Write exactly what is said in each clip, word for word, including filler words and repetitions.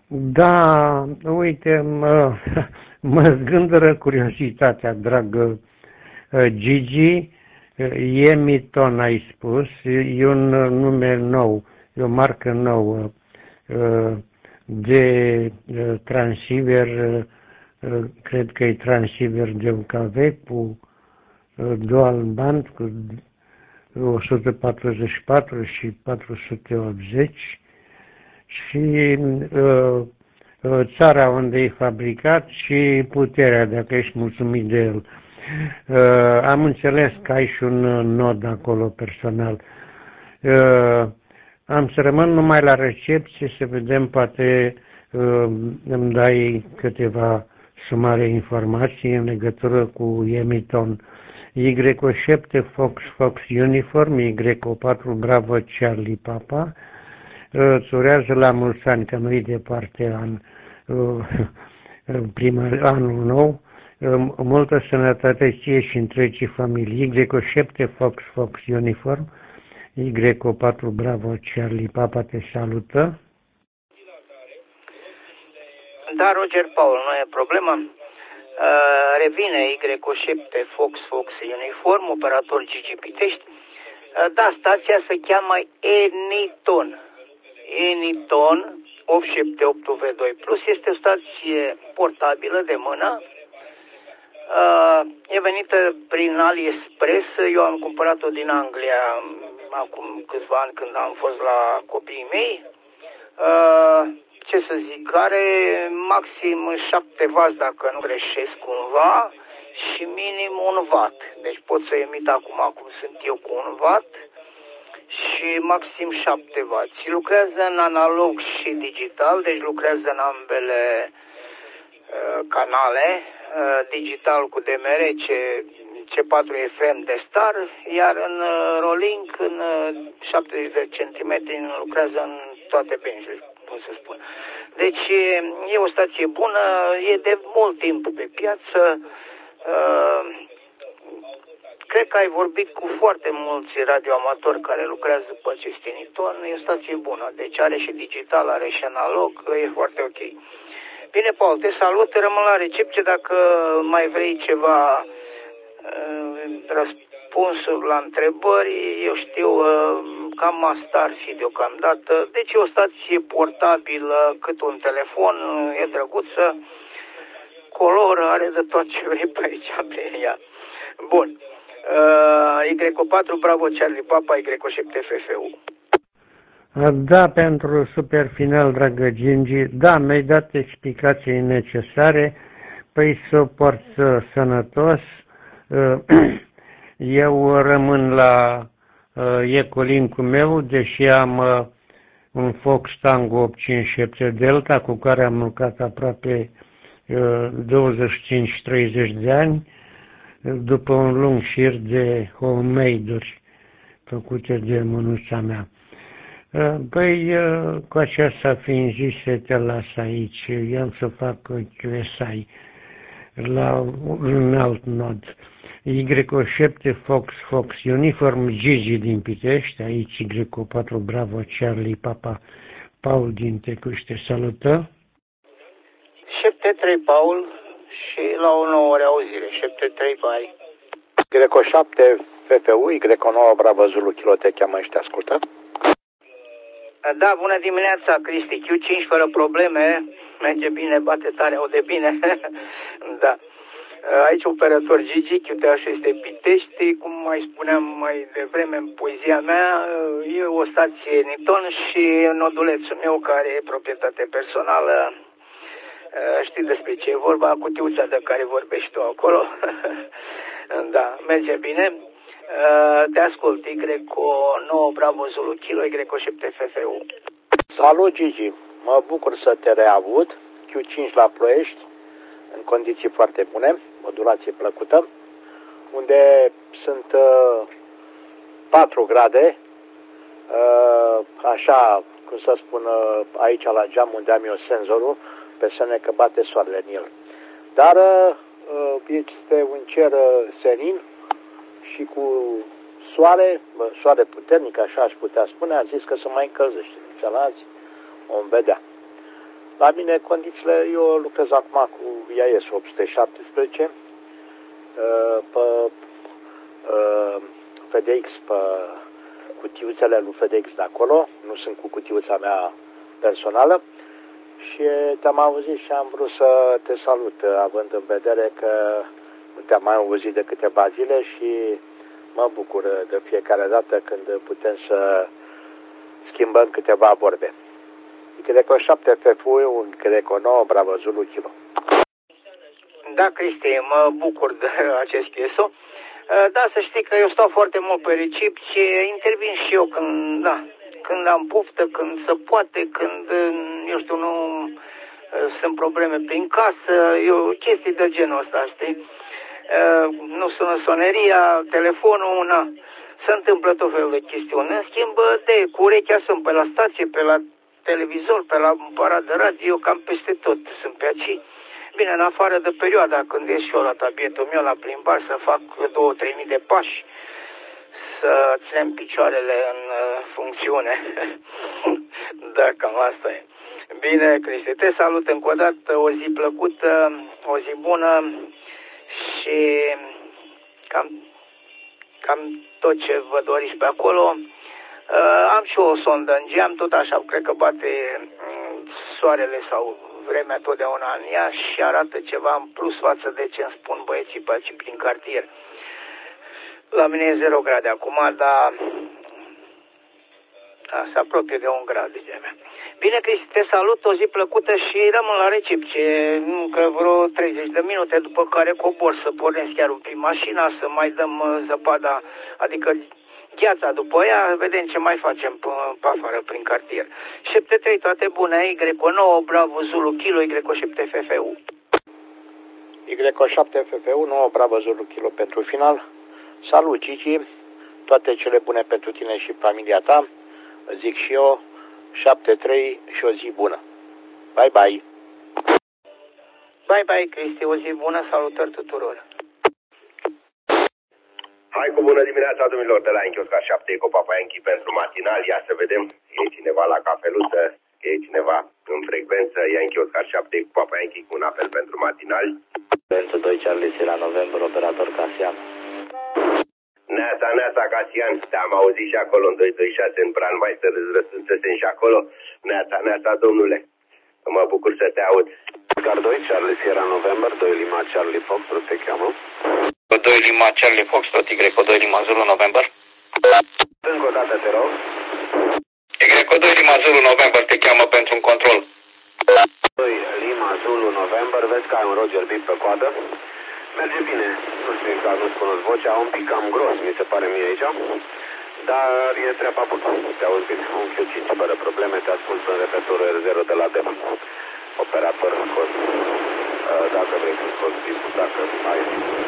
Da, uite, mă, mă zgândără curiozitatea, dragă Gigi. Yemiton ai spus, e un nume nou, e o marcă nouă de transceiver, cred că e transceiver de U K V cu dual band, cu o sută patruzeci și patru și patru sute optzeci și țara unde e fabricat și puterea, dacă ești mulțumit de el. Uh, am înțeles că ai și un nod acolo personal. Uh, am să rămân numai la recepție să vedem, poate uh, îmi dai câteva sumare informații în legătură cu Yemiton. Y O șapte Fox Fox Uniform, Y O patru Bravo Charlie Papa. Uh, îți urează la mulți ani, că nu-i departe an, uh, primul anul nou. Multă sănătate ție și întregii familii. Y O șapte Fox Fox Uniform, Y O patru Bravo Charlie Papa te salută. Da, Roger Paul, nu e problemă. Uh, revine Y O șapte Fox Fox Uniform, operator Gigi Pitești. Uh, da, stația se cheamă Eniton. Eniton opt șapte opt V doi plus este o stație portabilă de mână. Uh, e venită prin AliExpress. Eu am cumpărat-o din Anglia acum câțiva ani când am fost la copiii mei. Uh, ce să zic, are maxim șapte watt dacă nu greșesc cumva și minim un watt. Deci pot să emit acum cum sunt eu cu un watt și maxim șapte watt. Și lucrează în analog și digital, deci lucrează în ambele uh, canale. Digital cu D M R, C patru F M de star, iar în Rolink, în șaptezeci de centimetri, lucrează în toate benzile, cum să spun. Deci e o stație bună, e de mult timp pe piață. Cred că ai vorbit cu foarte mulți radioamatori care lucrează pe acest Eniton, e o stație bună, deci are și digital, are și analog, e foarte ok. Bine, Paul, te salut, rămân la recepție dacă mai vrei ceva uh, răspunsuri la întrebări. Eu știu, uh, cam asta ar fi deocamdată. Deci e o stație portabilă, cât un telefon, e drăguță, color, are de tot ce vrei pe aici, pe ea. Bun. Uh, Y O patru Bravo Charlie Papa, Y O șapte F F U. Da, pentru super final, dragă Gingi, da, mi-ai dat explicații necesare, păi să port sănătos, eu rămân la Ecolink-ul meu, deși am un Fox Tango opt cinci șapte Delta, cu care am lucrat aproape douăzeci și cinci treizeci de ani, după un lung șir de homemade-uri făcute de mânuța mea. Păi, cu aceasta fiind zise, te las aici. Eu am să fac Q S I la un alt nod. Y O șapte Fox Fox Uniform Gigi din Pitești, aici Y O patru Bravo Charlie Papa Paul din Tecuș te salută. șapte trei Paul și la o nouă reauzire. șapte trei bye. Y O șapte F F U, Y O nouă Bravo Zulu Kilo te cheamă și te ascultă. Da, bună dimineața, Cristi. Q cinci fără probleme. Merge bine, bate tare, aude bine. Da. Aici operator Gigi, Q T H este Pitești. Cum mai spuneam mai devreme în poezia mea, e o stație Eniton și nodulețul meu care e proprietate personală. Știi despre ce e vorba, cutiuța de care vorbești tu acolo. Da, merge bine. Te ascult, Y O nouă Bravo Zulu Kilo, Y O șapte F F U. Salut, Gigi! Mă bucur să te reavut. Q cinci la Ploiești, în condiții foarte bune, modulație plăcută, unde sunt uh, patru grade, uh, așa, cum să spun, uh, aici la geam unde am eu senzorul, pe semne că bate soarele în el. Dar uh, este un cer uh, senin și cu soare, soare puternic, așa aș putea spune, a zis că se mai încălzește. Celălalt vom vedea. La mine condițiile, eu lucrez acum cu I A S opt sute șaptesprezece pe F D X, pe cutiuțele lui F D X de acolo, nu sunt cu cutiuța mea personală și te-am auzit și am vrut să te salut, având în vedere că nu te-am mai auzit de câteva zile și mă bucur de fiecare dată când putem să schimbăm câteva vorbe. Greco șapte F F U, un Greco nouă, Bravo Zulu Kilo. Da, Cristi, mă bucur de acest cheso. Da, să știi că eu stau foarte mult pe recip și intervin și eu când, da, când am puftă, când se poate, când, eu știu, nu sunt probleme prin casă, eu, chestii de genul ăsta, știi? Nu sună soneria, telefonul, una, se întâmplă tot felul de chestiuni. În schimb, de, cu urechea sunt pe la stație, pe la televizor, pe la aparat de radio, cam peste tot sunt pe aici. Bine, în afară de perioada când ies și eu la tabietul meu la plimbar să fac două trei mii de pași, să ținem picioarele în uh, funcțiune. Da, cam asta e. Bine, Cristi, te salut încă o dată, o zi plăcută, o zi bună și cam, cam tot ce vă doriți pe acolo. Uh, am și o sondă în geam, tot așa, cred că bate um, soarele sau vremea totdeauna în ea și arată ceva în plus față de ce îmi spun băieții pe aici prin cartier. La mine e zero grade acum, dar da, se apropie de un grad, de mea. Bine, Cristi, te salut, o zi plăcută și rămân la recepție, că vreo treizeci de minute, după care cobor să pornesc chiar un pic mașina, să mai dăm zăpada, adică gheața după ea, vedem ce mai facem pe, pe afară, prin cartier. șapte trei, toate bune, Y nouă, Bravo Zulu Kilo, Y șapte F F U. Y șapte F F U, nouă, Bravo Zulu Kilo pentru final. Salut, Cici, toate cele bune pentru tine și familia ta, zic și eu, șapte trei și o zi bună. Bye, bye! Bye, bye, Cristi, o zi bună, salutări tuturor! Hai cu bună dimineața, domnilor, de la Enchiosca șapte cu Papa Yankee pentru matinal. Ia să vedem, e cineva la cafeluță, e cineva în frecvență. Ia Enchiosca șapte cu Papa Yankee cu un apel pentru matinal. Pentru doi Charlie Sierra November, operator Casian. Neața, neața, Casian, te-am auzit și acolo în doi doi șase în Brandmeister, îți răspunsesem și acolo. Neața, neața, domnule, mă bucur să te aud. Car doi Charlie Sierra November, doi Lima Charlie Fox, te cheamă. doi Lima Charlie Fox, tot Y doi Lima Zulu November. Încă o dată, te rog. Y doi Lima Zulu November te cheamă pentru un control. doi Lima Zulu November, vezi că ai un Roger Beat pe coadă. Merge bine, nu știu exact, nu-ți cunosc vocea, un pic cam gros, mi se pare mie aici. Dar e treaba bună, te auzi bine. Un Q cinci fără probleme, te ascult în repetorul R zero de la Deva. Operator scos. Dacă vrei să scoți timpul, dacă ai...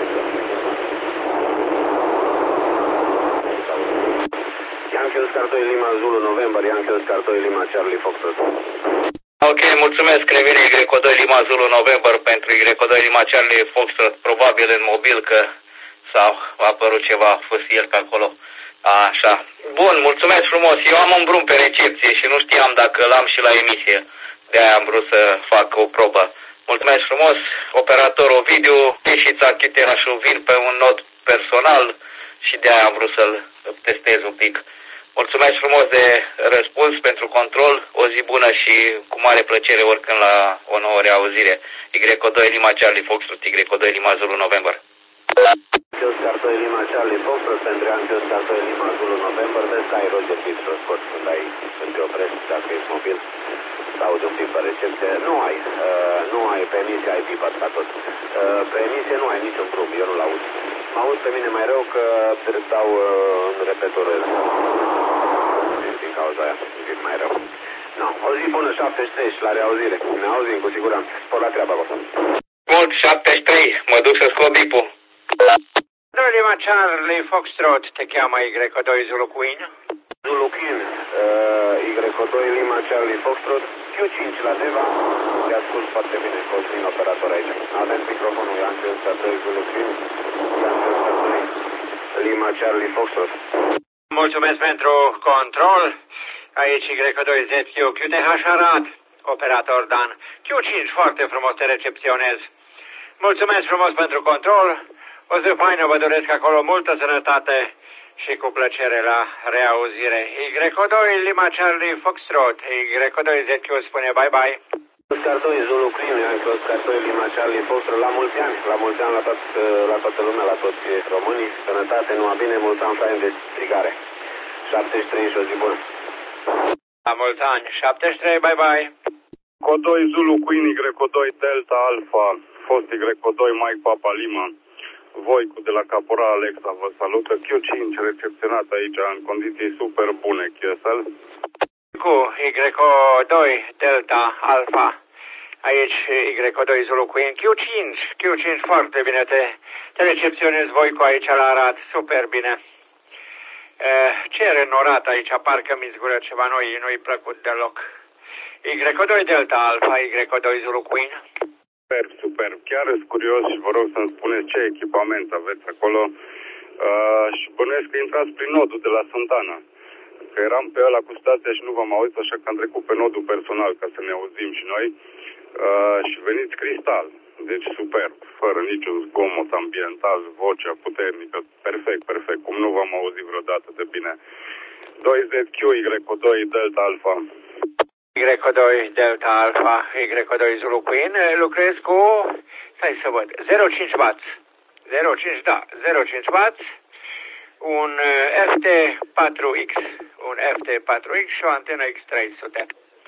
Yankee Oscar doi Lima Zulu November, Yankee Oscar doi Lima Charlie Fox. Ok, mulțumesc, revine Y doi Lima Zulu November pentru Y doi Lima Charlie Fox, probabil în mobil că s-a apărut ceva fâsier pe acolo. Așa. Bun, mulțumesc frumos. Eu am un brum pe recepție și nu știam dacă l-am și la emisie. De-aia am vrut să fac o probă. Mulțumesc frumos, operator Ovidiu, Peșița, Chiterașul, vin pe un not personal și de-aia am vrut să-l testez un pic. Mulțumesc frumos de răspuns pentru control, o zi bună și cu mare plăcere oricând la o nouă reauzire. Y doi Lima Charlie Fox, Y doi Lima Zulu November. Oscar doi Lima Charlie Fox, pentru Yankee Oscar doi Lima Zulu November, vezi că ai Roger Beat să scoți când ai, când te oprești, dacă ești mobil, să auzi un pic pe recepție. Nu ai, uh, nu ai pe emisie, ai pipat ca tot. Uh, pe emisie nu ai niciun drum, eu nu-l aud. Mă aud pe mine mai rău că stau uh, în repetorul. Din cauza aia, zic mai rău. No, o zi bună, șaptezeci și trei și la reauzire. Ne auzim cu siguranță. Spor la treabă acolo. Mult, șaptezeci și trei, mă duc să scot bipul. doi Lima Charlie Foxtrot, te cheamă Y doi Zulu Queen. Zulu Queen, uh, Y doi Lima Charlie Foxtrot, Q cinci la Deva. Te ascult foarte bine, Cosmin, operator aici. Avem microfonul Yankee Oscar doi Zulu Queen, Yankee Oscar doi Lima Charlie Foxtrot. Mulțumesc pentru control. Aici Y doi Z Q Q T H Arad. operator Dan. Q cinci, foarte frumos te recepționez. Mulțumesc frumos pentru control. O zi faină vă doresc acolo, multă sănătate și cu plăcere la reauzire. Y doi Lima Charlie Foxtrot, Y doi Z Q spune bye bye. Oscar doi Zulu Queen, Yankee Oscar doi Lima Charlie Foxtrot, la mulți ani, la mulți ani la, tot, la toată lumea, la toți românii, sănătate, numai bine, mulți ani fain de strigare. șaptezeci și trei și o zi bună. La mulți ani, șaptezeci și trei, bye bye. Y doi Zulu Queen, Y doi Delta Alpha, fost Y doi Mike Papa Lima. Voicu de la Caporal Alexa vă salută. Q cinci recepționat aici în condiții super bune, Chiesel. Cu Y doi Delta Alpha. Aici Y doi Zulu Queen. Q cinci, Q cinci foarte bine te, te recepționezi Voicu aici la Arad, super bine. Ce e renorat aici, parcă mi zgură ceva, nu-i nu-i plăcut deloc. Y doi Delta Alpha, Y doi Zulu Queen. Superb, superb. Chiar sunt curios și vă rog să-mi spuneți ce echipament aveți acolo. Uh, și bănuiesc că intrați prin nodul de la Santana. Că eram pe ăla cu stația și nu v-am auzit, așa că am trecut pe nodul personal ca să ne auzim și noi. Uh, și veniți cristal. Deci superb, fără niciun zgomot ambiental, vocea puternică. Perfect, perfect. Cum nu v-am auzit vreodată de bine. doi Z Q, Y doi Delta Alpha. Y doi Delta Alpha, Y doi Zulu Queen, lucrez cu, stai să văd, zero cinci watt, zero cinci, da, zero cinci watt, un F T patru X, un F T patru X și o antenă X trei sute.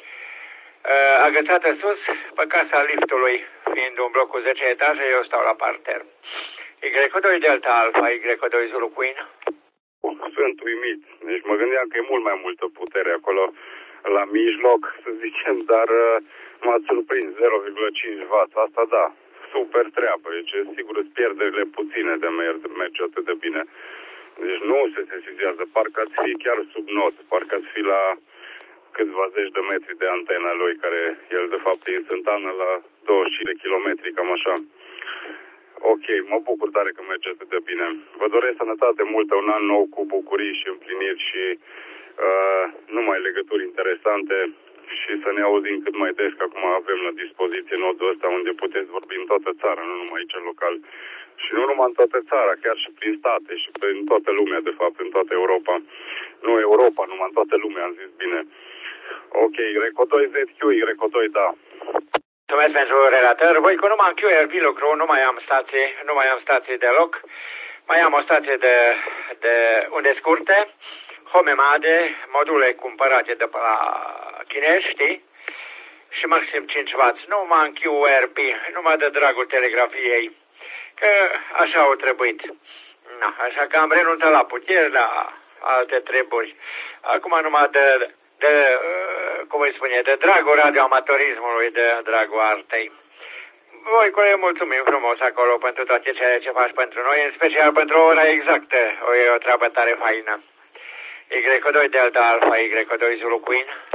Agățată sus, pe casa liftului, fiind un bloc cu zece etaje, eu stau la parter. Y doi Delta Alpha, Y doi Zulu Queen. Sunt uimit, deci mă gândeam că e mult mai multă putere acolo, la mijloc, să zicem, dar uh, m-ați surprins, zero virgulă cinci watt, asta da, super treabă, deci sigur îți pierderile puține de merge, merge atât de bine. Deci nu se sesizează, parcă ați fi chiar sub not, parcă ați fi la câțiva zeci de metri de antena lui, care el de fapt e instantană la douăzeci și cinci de kilometri, cam așa. Ok, mă bucur tare că merge atât de bine. Vă doresc sănătate multă, un an nou cu bucurii și împliniri și Uh, numai legături interesante și să ne auzim cât mai des, că acum avem la dispoziție nodul ăsta unde puteți vorbi în toată țara, nu numai aici local. Și nu numai în toată țara, chiar și prin state și prin toată lumea, de fapt, în toată Europa. Nu Europa, numai în toată lumea, am zis bine. Ok, Y doi Z Q, Y doi, da. Mulțumesc pentru relatări. Voi că numai în Q R P lucru, nu mai am stații, nu mai am stații deloc. Mai am o stație de, de unde scurte. Homemade, module cumpărate de pe la chinezi, știi? Și maxim cinci watt, numai în Q R P, numai de dragul telegrafiei, că așa au trebuit. Na, așa că am renunțat la putieri, la alte treburi. Acum numai de, de cum îi spune, de dragul radioamatorismului, de dragul artei. Voi, colegi, mulțumim frumos acolo pentru toate cele ce faci pentru noi, în special pentru ora exactă, o, e o treabă tare faină. Y doi Delta Alpha, Y doi Zulu Queen.